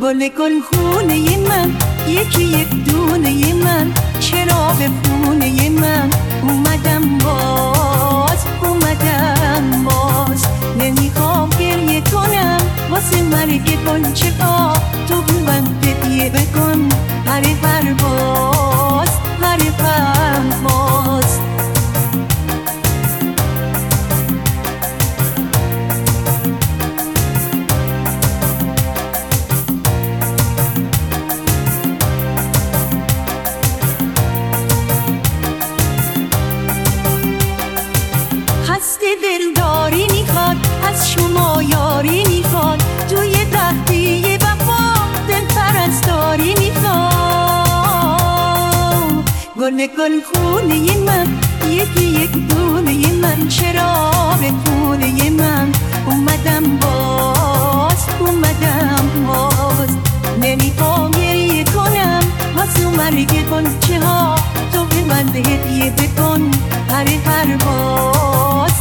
گل خونه من، یکی یک دونه من، چرا به خونه من اومدم باز نمیخوام گریه کنم واسه مرگ گنچه ها، تو من گریه بکن هر پرواز خسته دلداری میخواد، از شما یاری میخواد، توی تختی وفا دل پرستاری میخواد. گل خونه من، یکی یک دونه من، چرا به خونه من اومدم باز نمیخوام گریه کنم واسه مرگ گنچه ها، تو به من هدیه بکن هر پرواز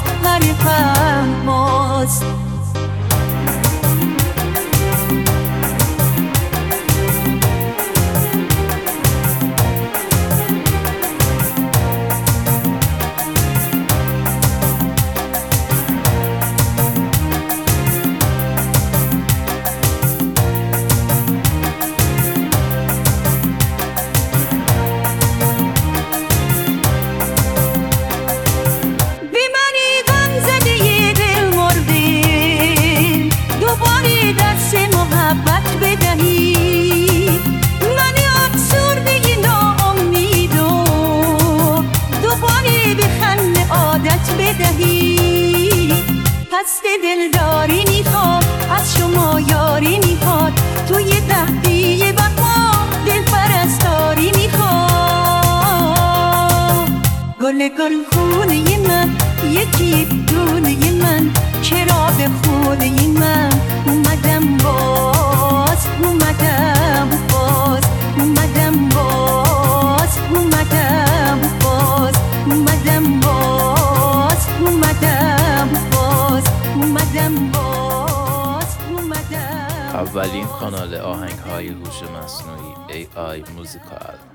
خسته دلداری میخواد، از شما یاری میخواد، توی تهدی وفا دل پرستاری میخواد. گل خونه من، یکی دونه من، چرا به خونه من اومدم باز اولین کانال آهنگ‌های هوش مصنوعی AI موزیکال.